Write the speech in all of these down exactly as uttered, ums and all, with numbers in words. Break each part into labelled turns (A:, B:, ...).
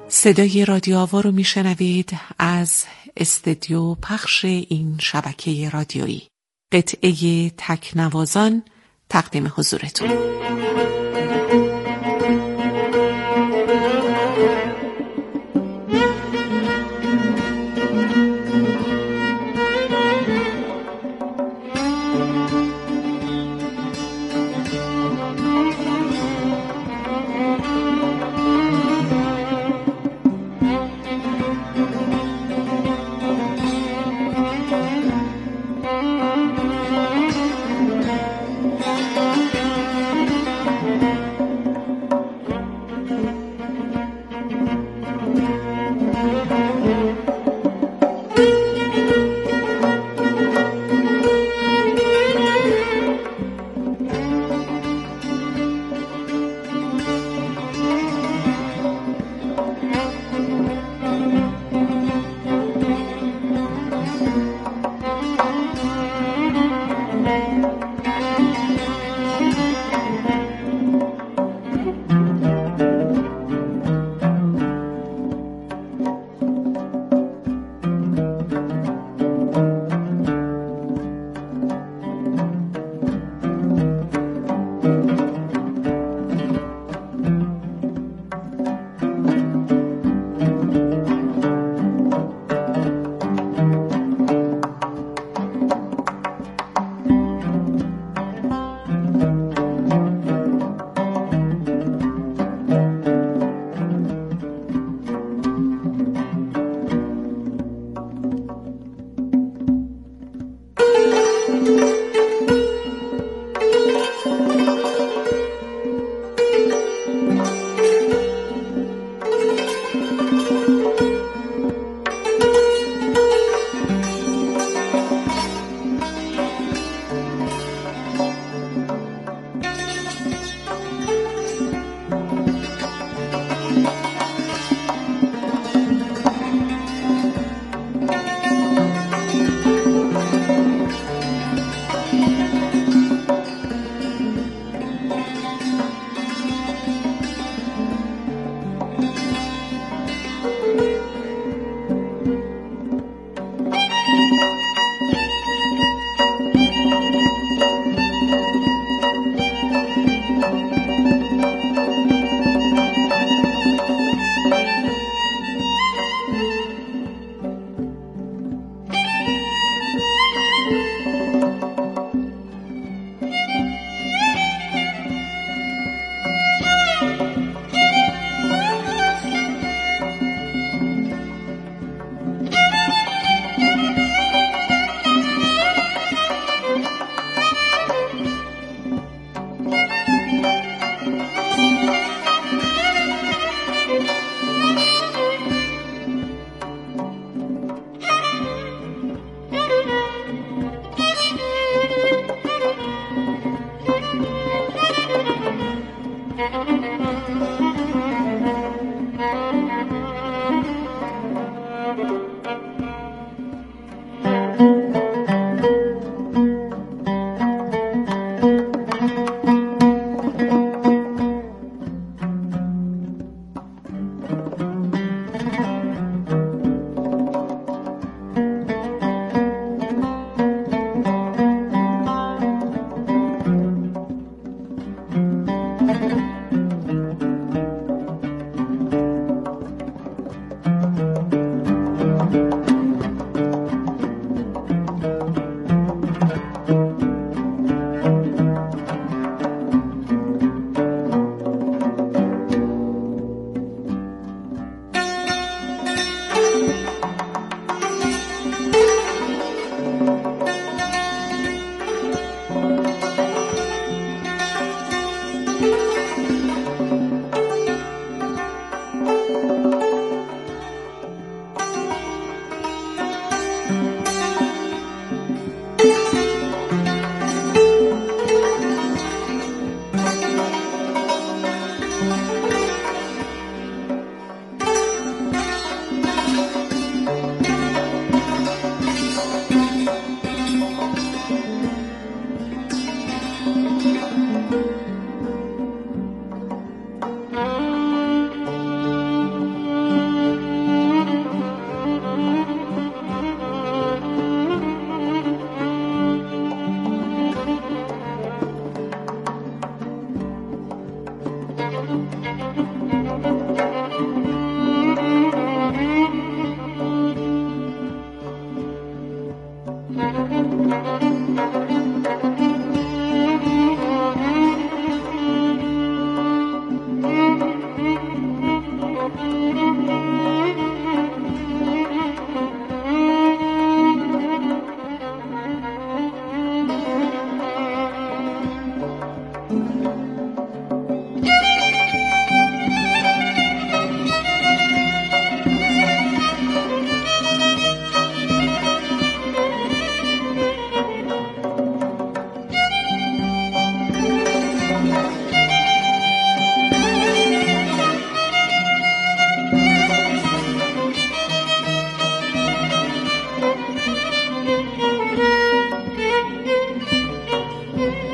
A: صدای رادیو آوا رو میشنوید از استدیو پخش این شبکه رادیویی. قطعه تکنوازان تقدیم حضورتون.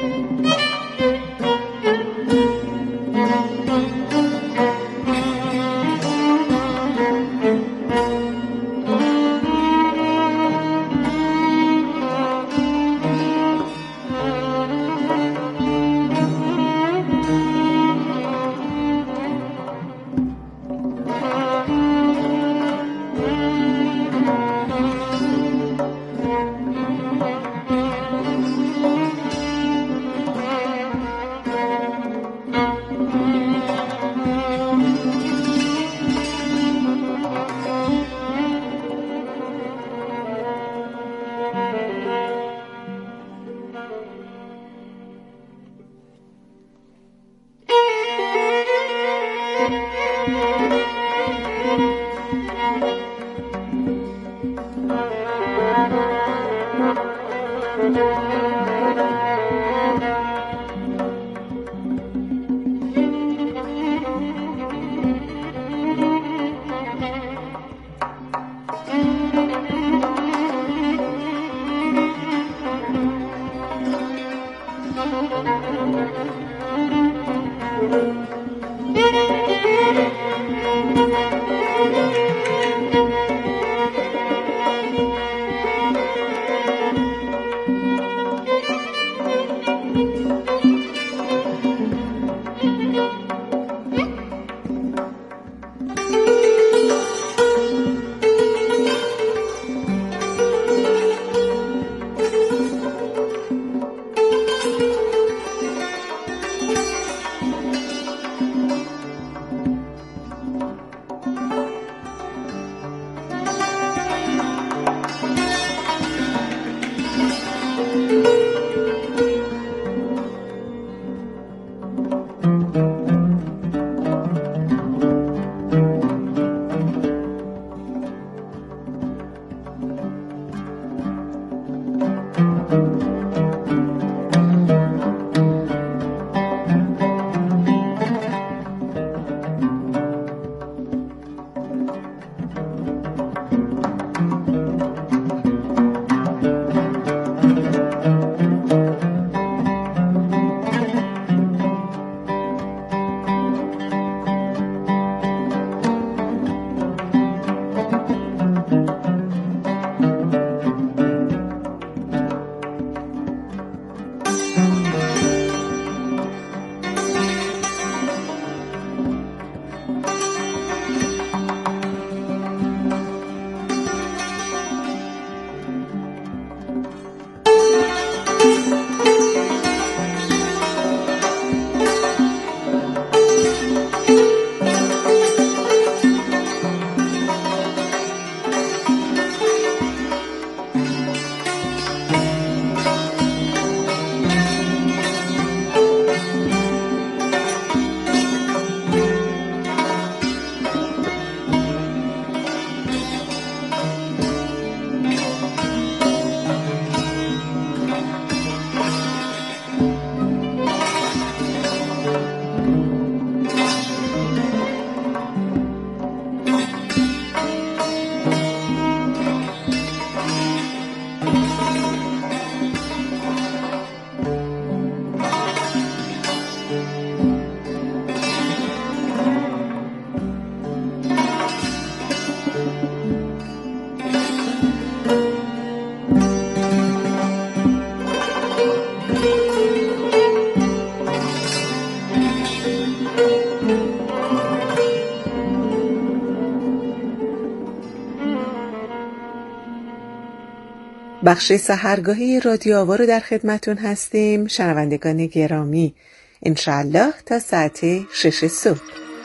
A: بخش سحرگاهی رادیو آوا رو در خدمتون هستیم شنوندگان گرامی، انشالله تا ساعت شش صبح.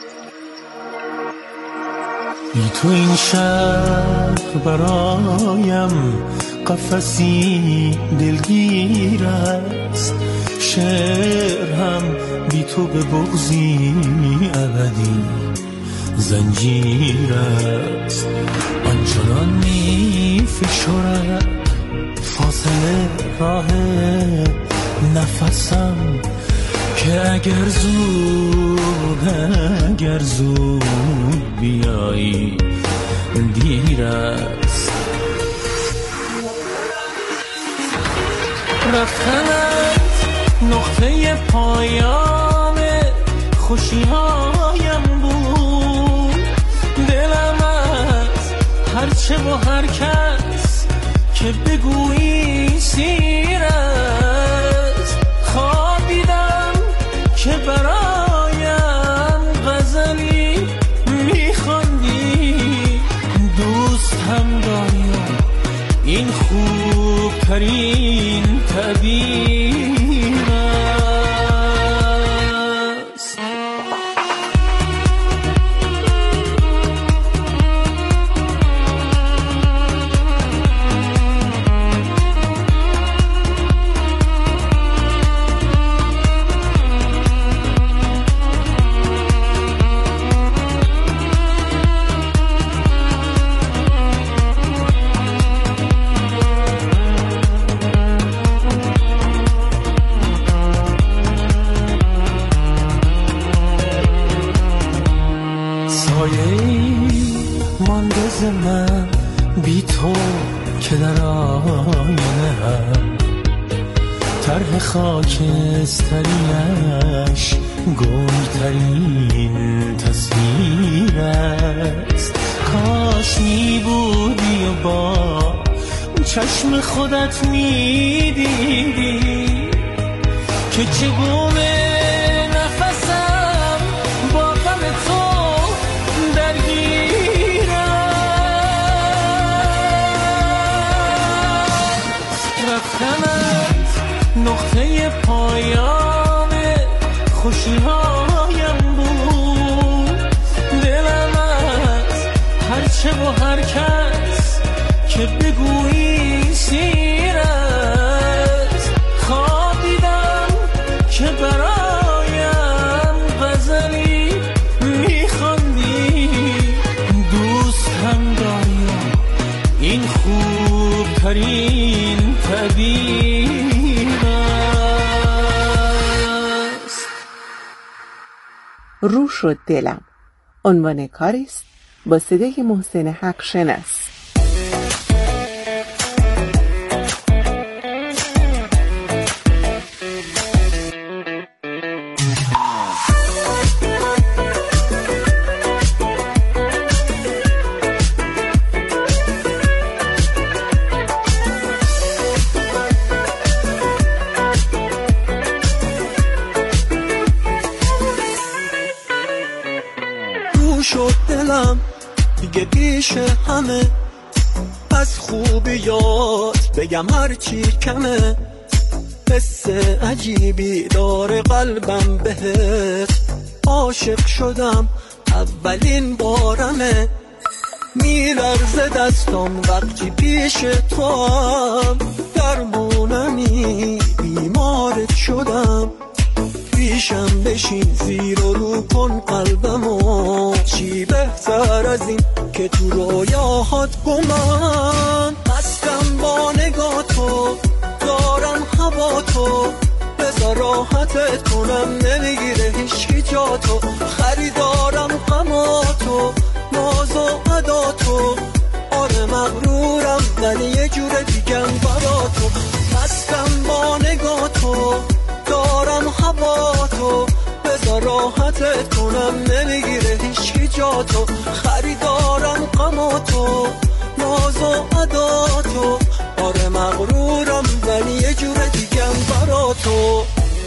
B: بی تو این شهر برایم قفسی دلگیر است، شعر هم بی تو به بغضی ابدی زنجیر است. آنچنان می فشرد فاصله راه نفسم که اگر زود اگر زود بیایی دیر است. رفتنت نقطه پایان خوشی هایم بود. دلم از هرچه و هر کس که بگویی سیر است. خوابیدم که برایم غزلی میخواندی. دوست هم داری، این خوب ترین تعبیر است. من بی تو که در آینه هم طرح خاکستریش گلترین تصویر است. کاش می بودی و با چشم خودت می دیدی که چگونه نفسم با غم تو درگیر است. رفتنت نقطه پایان خوشی هایم بود. دلم از هرچه و هر کس که بگویی سیر است. خوابیدم که برایم غزلی میخواندی. دوست هم داری، این خوب ترین تعبیر است.
A: رو شد دلم عنوان کاری است با صدای محسن حق شناس.
C: شد دلم دیگه پیش همه، از خوبیات بگم هرچی کمه. حس عجیبی داره قلبم بهت، عاشق شدم اولین بارمه. میلرزه دستم وقتی پیش تو هم، درمونمی بیمارت شدم. پیشم بشین زیر و رو کن قلبمو، چی بهتر از این که تو رویاهات گمم. هستم با نگاه تو، دارم هوا تو، بذار راحتت کنم نمیگیره هیچکی جا تو. خریدارم غما تو، ناز و ادا تو، آره مغرورم ولی یه جور دیگم برا تو. هستم با نگاه تو، دارم هوا تو، بذار راحتت کنم نمیگیره هیچکی جا تو. خریدارم غما تو، ناز و ادا تو، آره مغرورم ولی یه جور دیگم برا تو.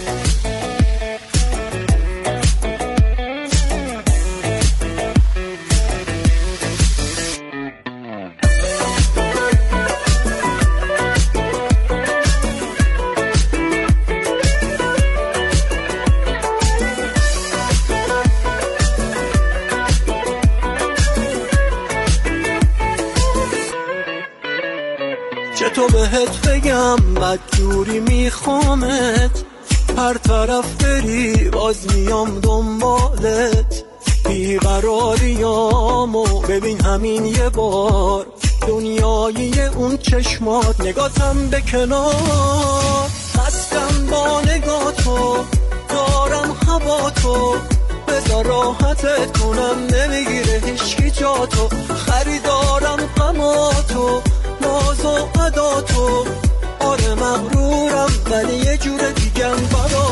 C: تو بهت بگم بدجوری میخوامت، هر طرف بری باز میام دنبالت. بیقراریامو ببین همین یه بار، دنیایی اون چشمات نگاتم به کنار. هستم با نگاه تو، دارم هوا تو، بذار راحتت کنم نمیگیره هیچکی جا تو. خریدارم غما تو، ناز و ادا تو، آره مغرورم ولی یه جور دیگم برا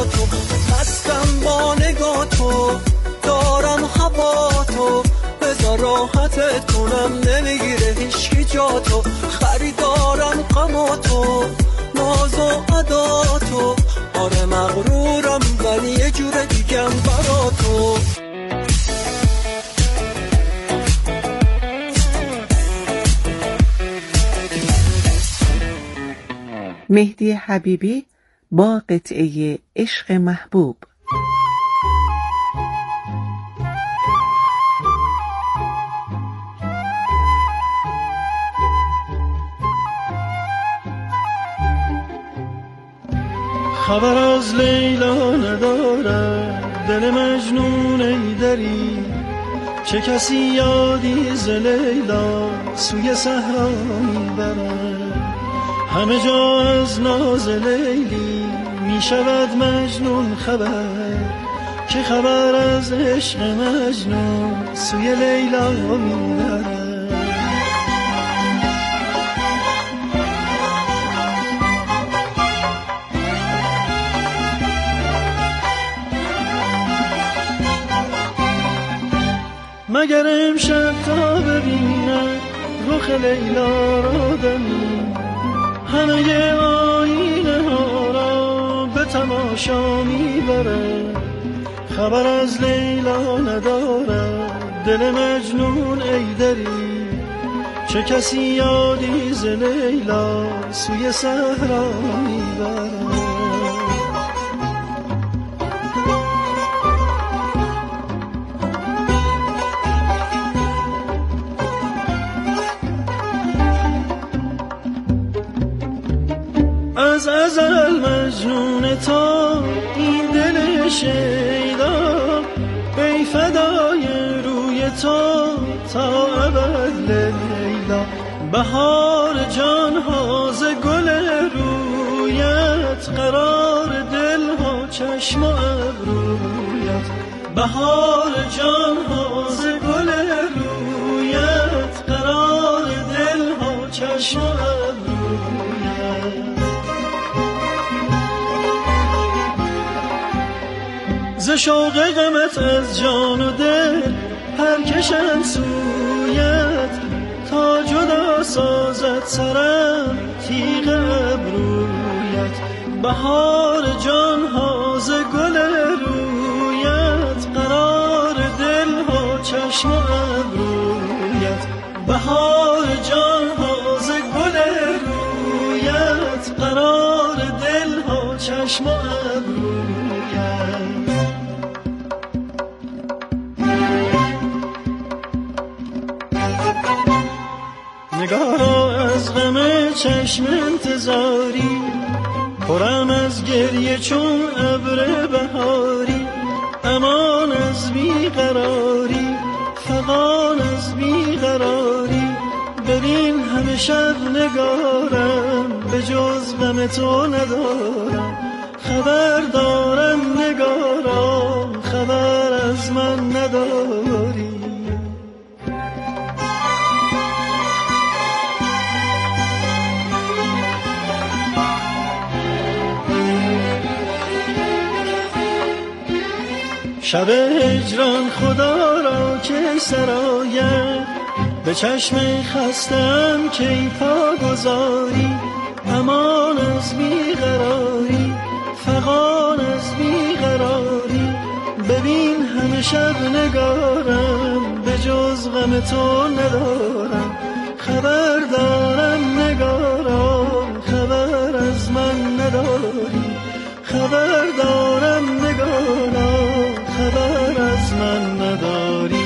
A: مهدی حبیبی با قطعه عشق محبوب.
C: خبر از لیلا ندارد دل مجنون ای دری، چه کسی یادی ز لیلا سوی صحرا میبرد. همه جا از ناز لیلی میشود مجنون خبر، که خبر از عشق مجنون سوی لیلا میبرد. مگر امشب تا ببینم رخ لیلا را دمی، همه آینه ها را به تماشا میبرد. خبر از لیلا ندارد دل مجنون ای دری، چه کسی یادی ز لیلا سوی صحرا میبرد. از ازل مجنون تا این دل شیدا، ای فدای روی تو تا ابد لیلا. بهار جان ها ز گل رویت، قرار دل ها چشم و ابرویت. بهار جان ها ز گل رویت، قرار دل ها چشم و ابرویت. ز شوق غمت از جان و دل پرکشم سویت، تا جدا سازد سرم تیغ ابرویت. بهار جان ها ز گل رویت، قرار دل ها چشم و ابرویت. بهار جان ها ز گل رویت، قرار دل ها چشم و ابرویت. نگارا از غم چشم انتظاری، پرم از گریه چون ابر بهاری. امان از بیقراری، فغان از بیقراری. ببین همه شب نگارم، به جز غم تو ندارم. خبر دارم نگارا، خبر از من نداری. شب هجران خدا را که سراید، به چشم خستم که پا گذاری. امان از بیقراری، فغان از بیقراری. ببین همه شب نگارم، به جز غم تو ندارم. خبر دارم نگارا، خبر از من نداری. خبر دارم نگارا، خبر از من نداری.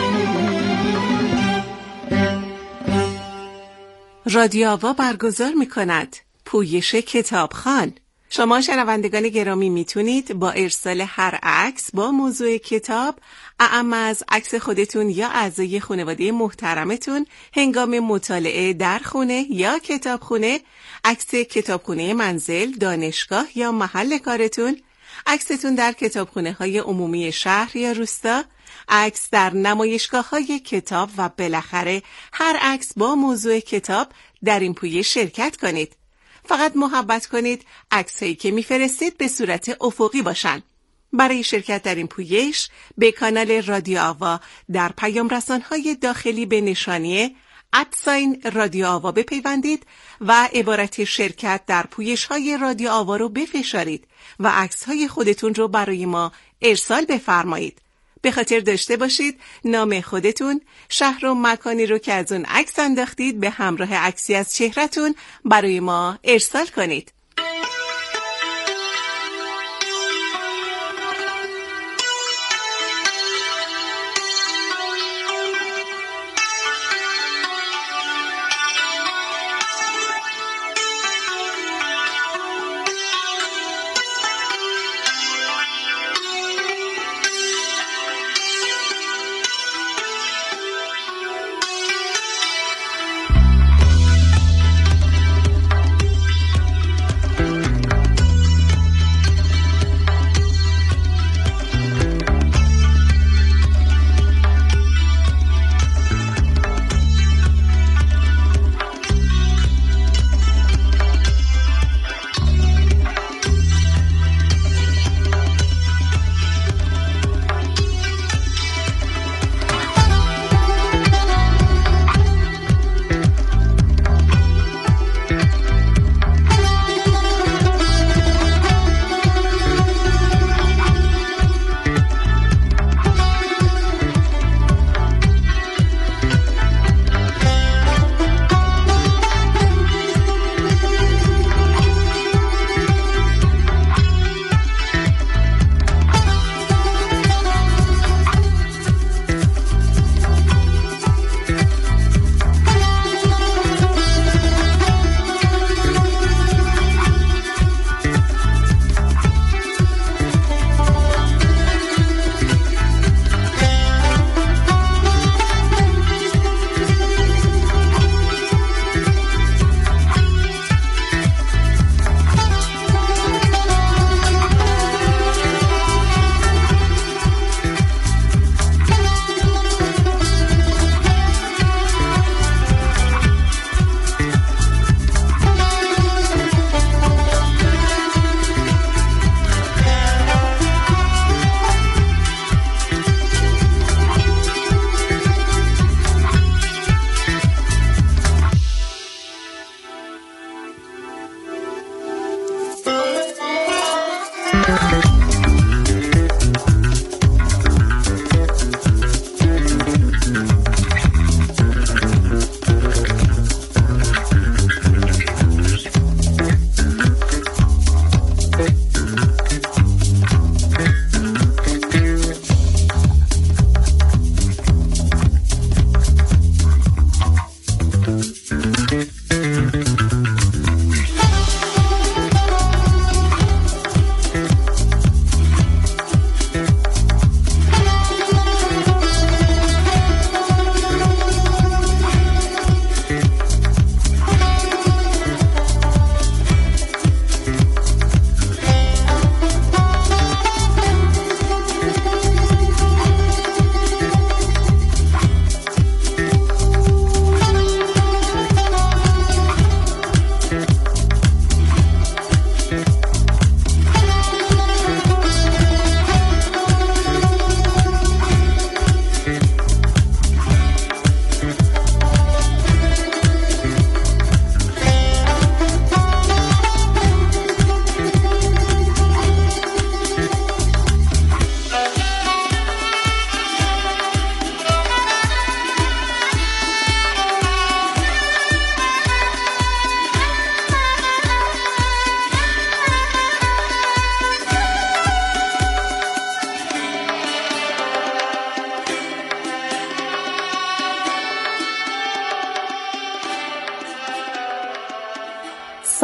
A: رادیو آوا برگزار می کند پویش کتابخوان. شما شنوندگان گرامی میتونید با ارسال هر عکس با موضوع کتاب، اعم از عکس خودتون یا اعضای خانواده محترمتون هنگام مطالعه در خونه یا کتابخونه، عکس کتابخونه منزل، دانشگاه یا محل کارتون، عکستون در کتابخونه های عمومی شهر یا روستا، عکس در نمایشگاه های کتاب و بالاخره هر عکس با موضوع کتاب در این پویش شرکت کنید. فقط محبت کنید عکسایی که میفرستید به صورت افقی باشن. برای شرکت در این پویش به کانال رادیو آوا در پیام رسان‌های داخلی به نشانی ادساین رادیو آوا بپیوندید و عبارت شرکت در پویش‌های رادیو آوا رو بفشارید و عکس‌های خودتون رو برای ما ارسال بفرمایید. به خاطر داشته باشید نام خودتون، شهر و مکانی رو که از اون عکس انداختید به همراه عکسی از چهره‌تون برای ما ارسال کنید.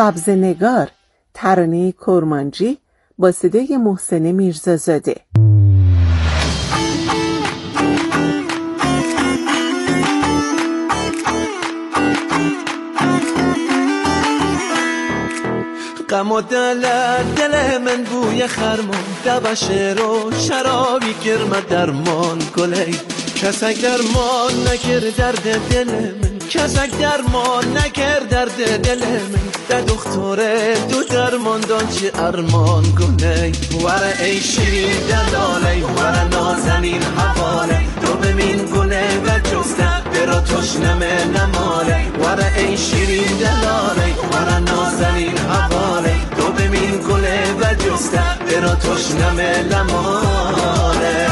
A: سبزنگار، ترانه کرمانجی با صدای محسن میرزازاده.
C: غم و دل دل من بوی خرمان دبشه رو شرابی گرم درمان گلی کسک درمان نکرد درد دل من کسک درمان نکرد درد دل من در دختره دو درمان دان چه ارمان گلی وره ای شیرین دلاله وره نازنین حواله تو بمین گله و جسته برا تشنمه نماله وره ای شیرین دلاله وره نازنین حواله تو بمین گله و جسته برا تشنمه نماله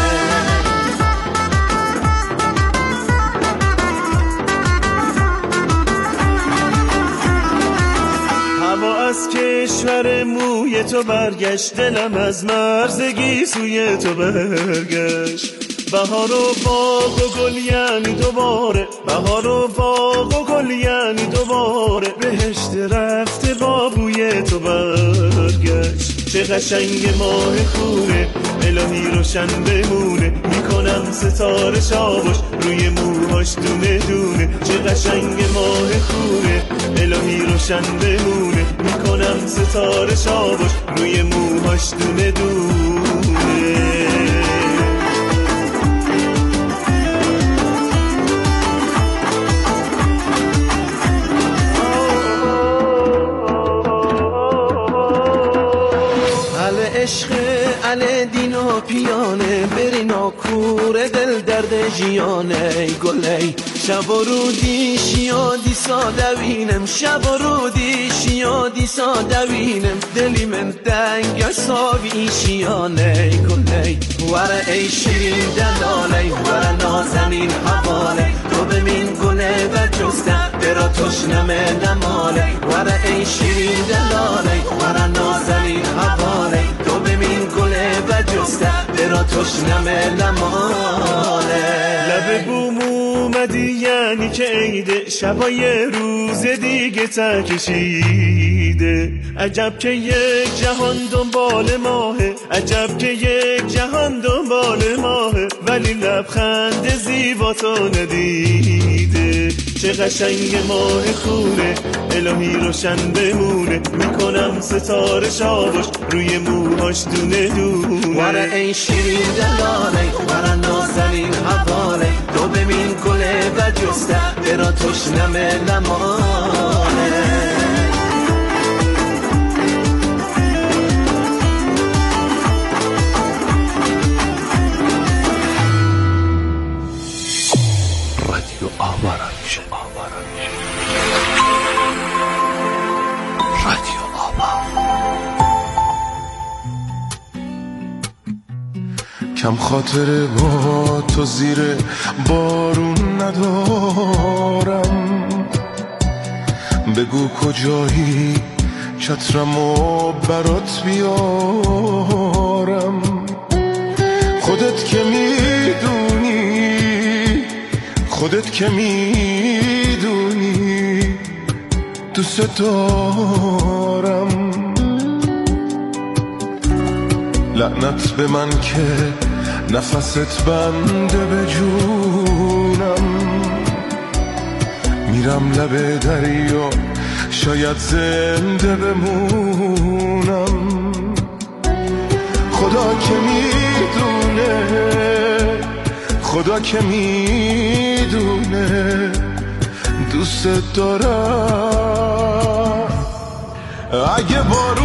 B: هوا از کشور موی تو برگشت دلم از مرزگی سوی تو برگشت بهار و باغ و گل یعنی دوباره بهار و باغ و گل یعنی دوباره بهشت رفته با بوی تو برگشت چه قشنگ ماه خونه الهی روشن بمونه میکنم ستاره شاباش روی موهاش دونه دونه چه قشنگ ماه خونه الهی روشن بمونه میکنم ستاره شاباش روی موهاش دونه دونه
C: عشق علی دین و پیانه برینا کوره دل درد جیانه گلی شب و رودی شیادی سادوینم شب و رودی شیادی سادوینم دلی من دنگ ساوی شیانه گلی وره ای شیرین دلاله وره نازنین حواله تو بمین گله و جسته برا تشنمه نماله وره ای شیرین دلاله وره نازنین حواله تو بمین گله و جسته برا تشنمه نماله
B: لب بوم اومدی یعنی که عیده شبای روز دیگه تکشیده عجب که یک جهان دنبال ماهه عجب که یک جهان دنبال ماهه ولی لبخند زیبا تو ندیده چه قشنگ ماه خونه الهی روشن بمونه میکنم ستاره شاباش روی موهاش دونه دونه
C: وره ای شیرین دلاله وره نازنین حواله تو بمین گله و جسته برا تشنمه نماله
D: رادیو آواران رادیو آوا کم خاطره با تو زیر بارون ندارم بگو کجایی چترمو برات بیارم خودت که میدونی خودت که میدونی دوست دارم لعنت به من که نفست بنده به جونم میرم لب دریا شاید زنده بمونم خدا که میدونه خدا که میدونه دوست دارم اگه بار